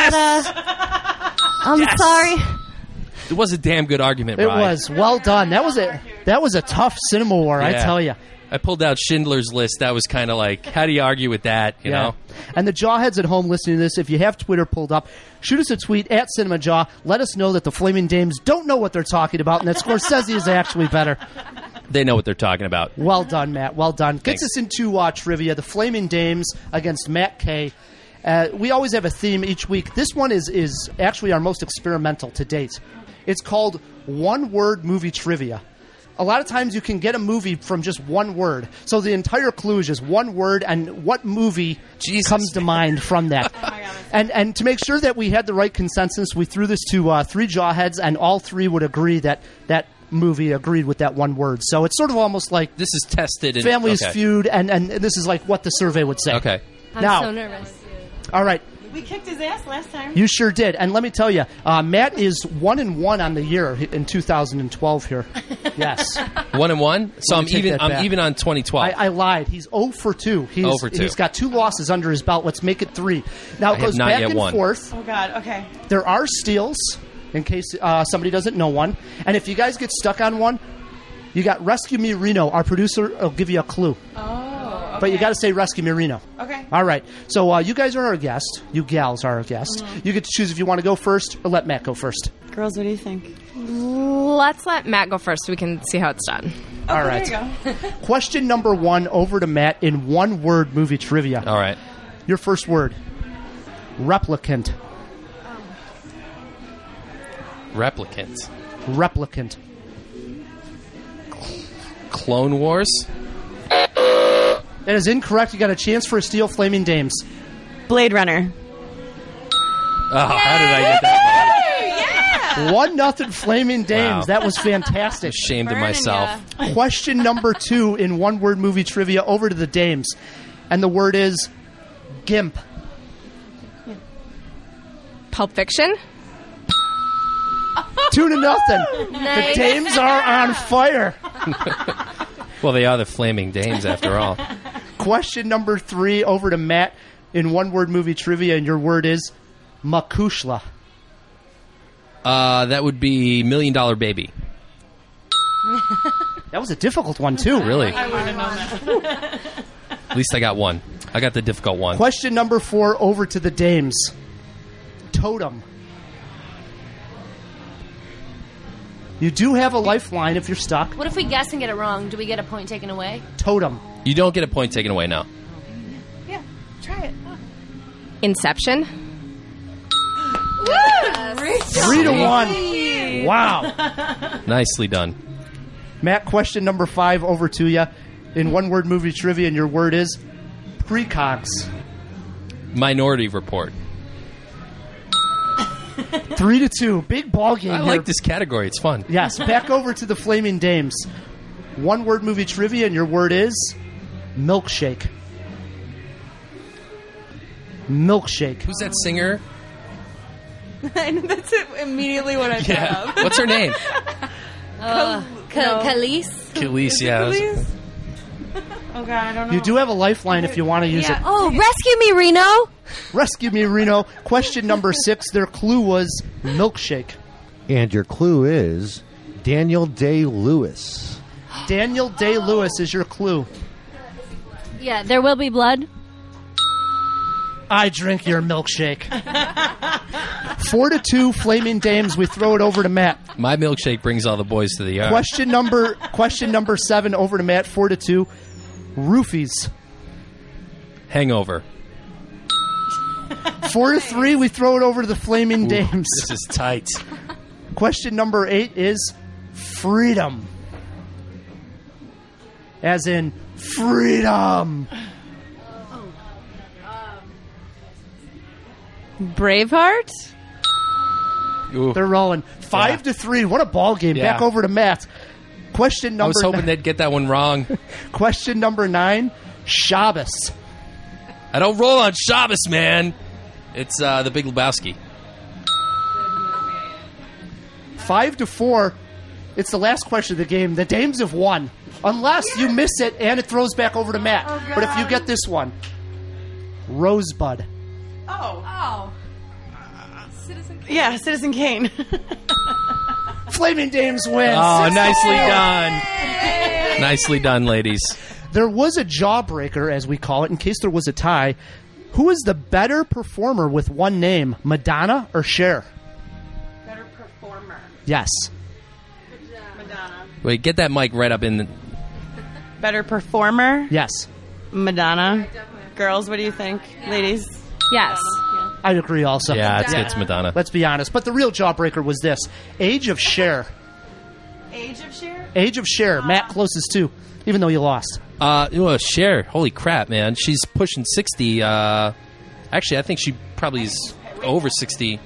I'm sorry. It was a damn good argument, It Ryan. was. Well done. That was a tough cinema war, I Yeah. tell you. I pulled out Schindler's List. That was kind of like, how do you argue with that? You know? And the Jawheads at home listening to this, if you have Twitter pulled up, shoot us a tweet at CinemaJaw. Let us know that the Flaming Dames don't know what they're talking about and that Scorsese is actually better. They know what they're talking about. Well done, Matt. Well done. Gets Thanks. us into trivia. The Flaming Dames against Matt Kay. We always have a theme each week. This one is actually our most experimental to date. It's called one-word movie trivia. A lot of times you can get a movie from just one word. So the entire clue is just one word and what movie comes to mind from that. And to make sure that we had the right consensus, we threw this to three Jawheads, and all three would agree that that movie agreed with that one word. So it's sort of almost like This is tested. Family's okay. Feud, and this is like what the survey would say. Okay. I'm Now- so nervous. All right. We kicked his ass last time. You sure did. And let me tell you, Matt is 1-1 on the year in 2012 here. Yes. 1-1. So Let I'm me take even. that I'm back. even on 2012. I lied. He's 0 for 2. 0 for 2. He's got 2 losses under his belt. Let's make it 3. Now it I have goes not back yet and won. forth. Oh, God. Okay. There are steals in case somebody doesn't know one. And if you guys get stuck on one, you got Rescue Me Reno. Our producer will give you a clue. Oh. But you got to say Rescue Me Reno. Okay. All right. So you guys are our guest. You gals are our guest. You get to choose if you want to go first or let Matt go first. Girls, what do you think? Let's let Matt go first so we can see how it's done. All Okay, right. there you go. Question number 1 over to Matt in one-word movie trivia. All right. Your first word. Replicant. Replicant. Replicant. Clone Wars. That is incorrect. You got a chance for a steal, Flaming Dames. Blade Runner. Oh, how did I get that 1-0 Flaming Dames. Wow. That was fantastic. Ashamed of Burning myself. ya. Question number 2 in one-word movie trivia over to the Dames. And the word is GIMP. Pulp Fiction. 2-0. The Nice. Dames are on fire. Well, they are the Flaming Dames after all. Question number 3 over to Matt in one-word movie trivia, and your word is Makushla. That would be $1 Million Baby. That was a difficult one, too. Really? I would have known that. At least I got one. I got the difficult one. Question number 4 over to the Dames. Totem. You do have a lifeline if you're stuck. What if we guess and get it wrong? Do we get a point taken away? Totem. You don't get a point taken away now. Yeah, try it. Inception. 3-1. Wow. Nicely done. Matt, question number 5 over to you in one-word movie trivia, and your word is precogs. Minority Report. 3-2. Big ball game I here. like this category. It's fun. Yes, back over to the Flaming Dames. One-word movie trivia, and your word is milkshake. Milkshake. Who's that singer? That's immediately what I thought Yeah. of. What's her name? Khalees? Khalees, yeah. Please? Oh, God, I don't know. You do have a lifeline if you want to use Yeah. it. Oh, rescue me, Reno! Rescue Me, Reno. Question number 6. Their clue was milkshake. And your clue is Daniel Day-Lewis. Daniel Day-Lewis is your clue. Yeah, There Will Be Blood. I drink your milkshake. 4-2 Flaming Dames. We throw it over to Matt. My milkshake brings all the boys to the yard. Question number 7 over to Matt. 4-2. Roofies. Hangover. 4-3. We throw it over to the Flaming Dames. This is tight. Question number 8 is freedom. As in freedom. Braveheart. Ooh. They're rolling 5-3. What a ball game. Yeah. Back over to Matt. Question I number was hoping they'd get that one wrong. Question number 9, Shabbos. I don't roll on Shabbos, man. It's The Big Lebowski. 5-4. It's the last question of the game. The Dames have won. Unless you miss it and it throws back over to Matt. But if you get this one, Rosebud. Oh. Yeah, Citizen Kane. Flaming Dames win. Oh, 6-4. nicely done. Nicely done, ladies. There was a jawbreaker, as we call it, in case there was a tie. Who is the better performer with one name, Madonna or Cher? Better performer. Yes. Madonna. Wait, get that mic right up in the... Better performer. Yes. Madonna. Girls, what do you think? Ladies? Yes. I agree also. Yeah, it's Madonna. Let's be honest. But the real jawbreaker was this. Age of Cher. Age of Cher? Age of Cher. Matt closest too, even though you lost. Cher, holy crap, man. She's pushing 60. Actually, I think she probably is over 60.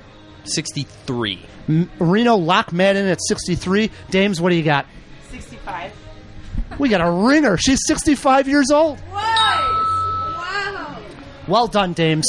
63. Reno lock Matt in at 63. Dames, what do you got? 65. We got a ringer. She's 65 years old. Wow. Well done, Dames.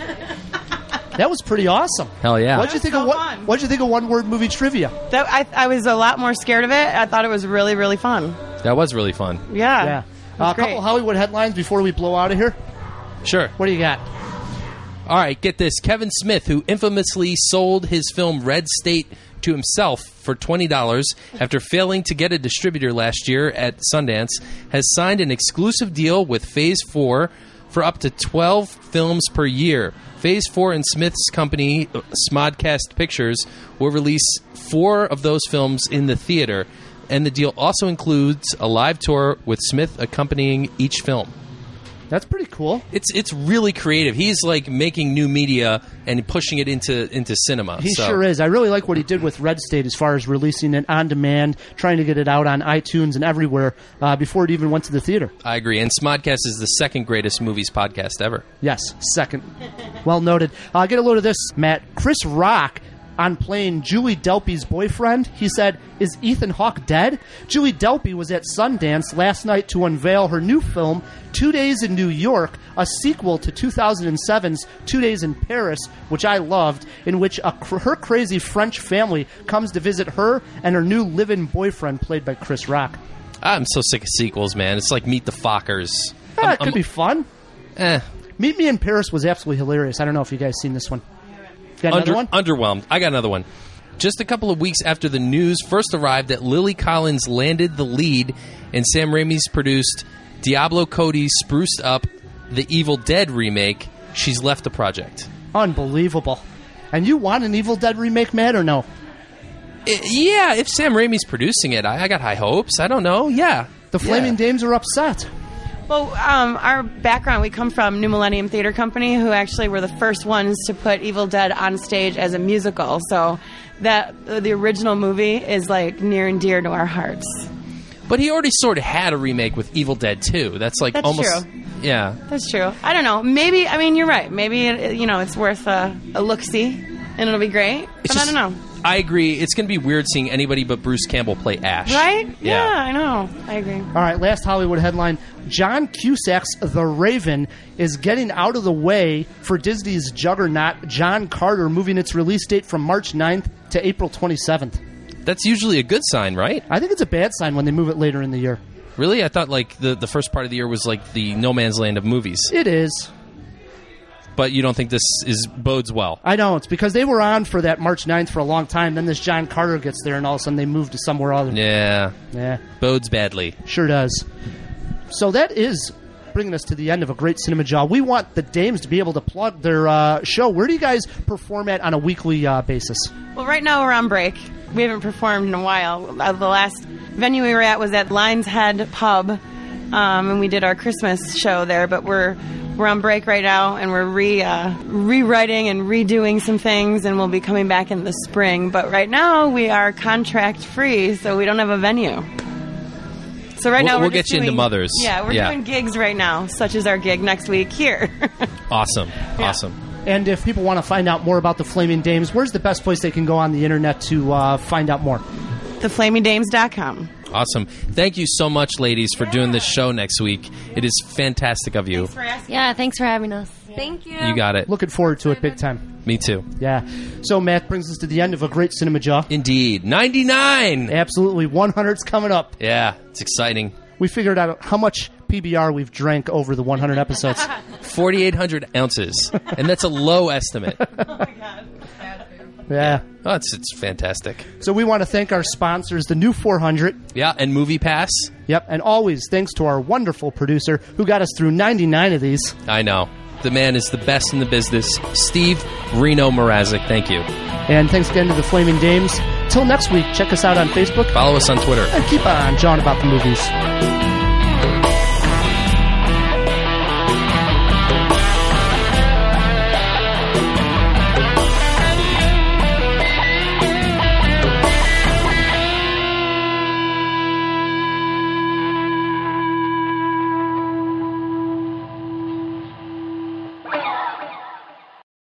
That was pretty awesome. Hell yeah. What'd you think of fun. What'd you think of one-word movie trivia? I was a lot more scared of it. I thought it was really, really fun. That was really fun. Yeah. Yeah. was A couple great. Hollywood headlines before we blow out of here. Sure. What do you got? All right, get this. Kevin Smith, who infamously sold his film Red State to himself for $20 after failing to get a distributor last year at Sundance, has signed an exclusive deal with Phase 4 for up to 12 films per year. Phase 4 and Smith's company, Smodcast Pictures, will release 4 of those films in the theater, and the deal also includes a live tour with Smith accompanying each film. That's pretty cool. It's really creative. He's like making new media and pushing it into cinema. He sure is. I really like what he did with Red State as far as releasing it on demand, trying to get it out on iTunes and everywhere before it even went to the theater. I agree. And Smodcast is the second greatest movies podcast ever. Yes, second. Well noted. Get a load of this, Matt. Chris Rock, on playing Julie Delpy's boyfriend, he said, "Is Ethan Hawke dead?" Julie Delpy was at Sundance last night to unveil her new film, 2 Days in New York, a sequel to 2007's 2 Days in Paris, which I loved, in which her crazy French family comes to visit her and her new live-in boyfriend, played by Chris Rock. I'm so sick of sequels, man. It's like Meet the Fockers. It could be fun. Eh. Meet Me in Paris was absolutely hilarious. I don't know if you guys seen this one. Got another one? Underwhelmed. I got another one. Just a couple of weeks after the news first arrived that Lily Collins landed the lead in Sam Raimi's produced Diablo Cody spruced up The Evil Dead remake, she's left the project. Unbelievable. And you want an Evil Dead remake, Matt, or no? Yeah, if Sam Raimi's producing it, I got high hopes. I don't know. Yeah. The Flaming Dames are upset. Well, our background, we come from New Millennium Theater Company, who actually were the first ones to put Evil Dead on stage as a musical. So that the original movie is like near and dear to our hearts. But he already sort of had a remake with Evil Dead 2. That's like That's almost... true. Yeah. That's true. I don't know. Maybe, I mean, you're right. Maybe, it's worth a look-see, and it'll be great. But I don't know. I agree. It's going to be weird seeing anybody but Bruce Campbell play Ash. Right? Yeah, I know. I agree. All right, last Hollywood headline. John Cusack's The Raven is getting out of the way for Disney's juggernaut John Carter, moving its release date from March 9th to April 27th. That's usually a good sign, right? I think it's a bad sign when they move it later in the year. Really? I thought like the first part of the year was like the no man's land of movies. It is. But you don't think this bodes well? I don't. It's because they were on for that March 9th for a long time. Then this John Carter gets there, and all of a sudden they move to somewhere other. Yeah. Yeah. Bodes badly. Sure does. So that is bringing us to the end of a great Cinema Jaw. We want the Dames to be able to plug their show. Where do you guys perform at on a weekly basis? Well, right now we're on break. We haven't performed in a while. The last venue we were at was at Lion's Head Pub, and we did our Christmas show there. But we're on break right now, and we're rewriting and redoing some things, and we'll be coming back in the spring. But right now we are contract free, so we don't have a venue. So right now we'll get you into Mothers. Yeah, we're doing gigs right now, such as our gig next week here. Awesome. Awesome. And if people want to find out more about the Flaming Dames, where's the best place they can go on the internet to find out more? TheFlamingDames.com. Awesome. Thank you so much, ladies, for doing this show next week. It is fantastic of you. Thanks for asking. Yeah, thanks for having us. Thank you. You got it. Looking forward to it big time. Me too. Yeah. So, Matt, brings us to the end of a great Cinema Jaw. Indeed. 99! Absolutely. 100's coming up. Yeah, it's exciting. We figured out how much PBR we've drank over the 100 episodes. 4,800 ounces. And that's a low estimate. Oh my God. Yeah. Oh, it's fantastic. So we want to thank our sponsors, the new 400. Yeah, and Movie Pass. Yep. And always thanks to our wonderful producer who got us through 99 of these. I know. The man is the best in the business. Steve Reno Mrazek. Thank you. And thanks again to the Flaming Dames. Till next week, check us out on Facebook. Follow us on Twitter. And keep on jawing about the movies.